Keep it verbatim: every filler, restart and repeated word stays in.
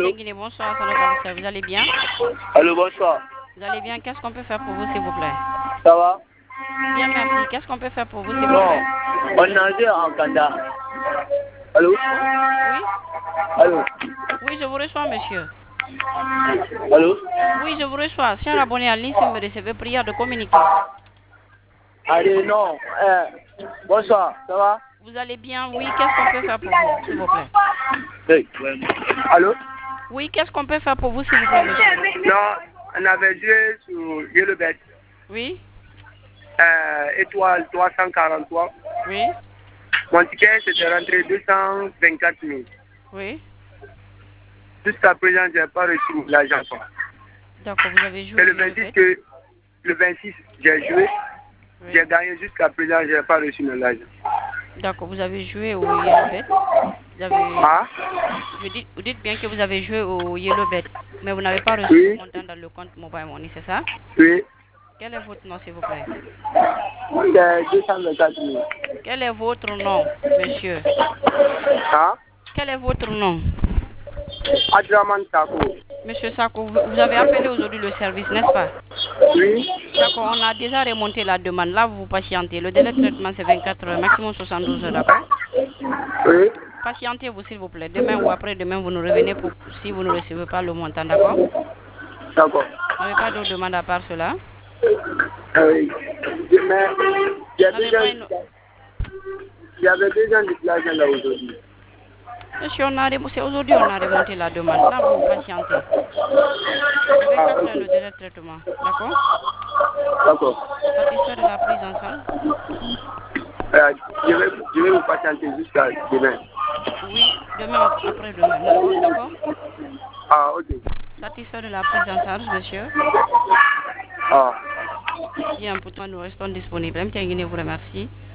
Allô? Guinée, bonsoir, ça va, vous allez bien? Allô, bonsoir. Vous allez bien? Qu'est-ce qu'on peut faire pour vous, s'il vous plaît? Ça va? Bien, merci. Qu'est-ce qu'on peut faire pour vous, s'il vous Non, plaît? on nageait en Kanda. Allô? Oui? Allô? Oui, je vous reçois, monsieur. Allô? Oui, je vous reçois. Si un abonné en ligne, si me recevez, prière de communiquer. Allez, non. Eh, bonsoir, ça va? Vous allez bien? Oui, qu'est-ce qu'on peut faire pour vous, s'il vous plaît? Oui. Allô? Oui, qu'est-ce qu'on peut faire pour vous, s'il vous plaît, monsieur? Non, on avait joué sur Yellowbet. Oui? Euh, étoile trois cent quarante-trois. Oui? Mon ticket, c'était rentré deux cent vingt-quatre mille. Oui? Jusqu'à présent, je n'ai pas reçu l'argent. D'accord, vous avez joué C'est le au Yellowbet? vingt-six que, le vingt-six, j'ai joué. Oui. J'ai gagné jusqu'à présent, je n'ai pas reçu mon argent. D'accord, vous avez joué au Yellowbet? Vous avez... Ah? Vous dites, vous dites bien que vous avez joué au Yellowbet, mais vous n'avez pas reçu Oui. le montant dans le compte Mobile Money, c'est ça? Oui. Quel est votre nom, s'il vous plaît? C'est deux cent vingt-quatre mille. Quel est votre nom, monsieur? Ah? Quel est votre nom? Adraman Sako. Monsieur Sako, vous vous avez appelé aujourd'hui le service, n'est-ce pas? Oui. D'accord, on a déjà remonté la demande. Là, vous patientez. Le délai de traitement, c'est vingt-quatre heures, maximum soixante-douze heures, d'accord? Oui. Patientez-vous, s'il vous plaît. Demain ou après-demain, vous nous revenez pour si vous ne recevez pas le montant, d'accord? D'accord. Vous n'avez pas d'autres demandes à part cela? Ah oui. Mais il y a Vous n'avez déjà, pas une... il y avait déjà une déplacement là aujourd'hui. Monsieur, on a rem- c'est aujourd'hui on a remonté la demande. Là, vous patientez. C'est Ah, vingt-quatre ok. heures le délai de traitement, d'accord? D'accord. Satisfait de la prise en charge? Euh, je, vais, je vais vous patienter jusqu'à demain. Oui, demain, après-demain, d'accord? D'accord? Ah, ok. Satisfait de la prise en charge, monsieur? Ah. Bien, pour toi, nous restons disponibles. M. Guinée vous remercie.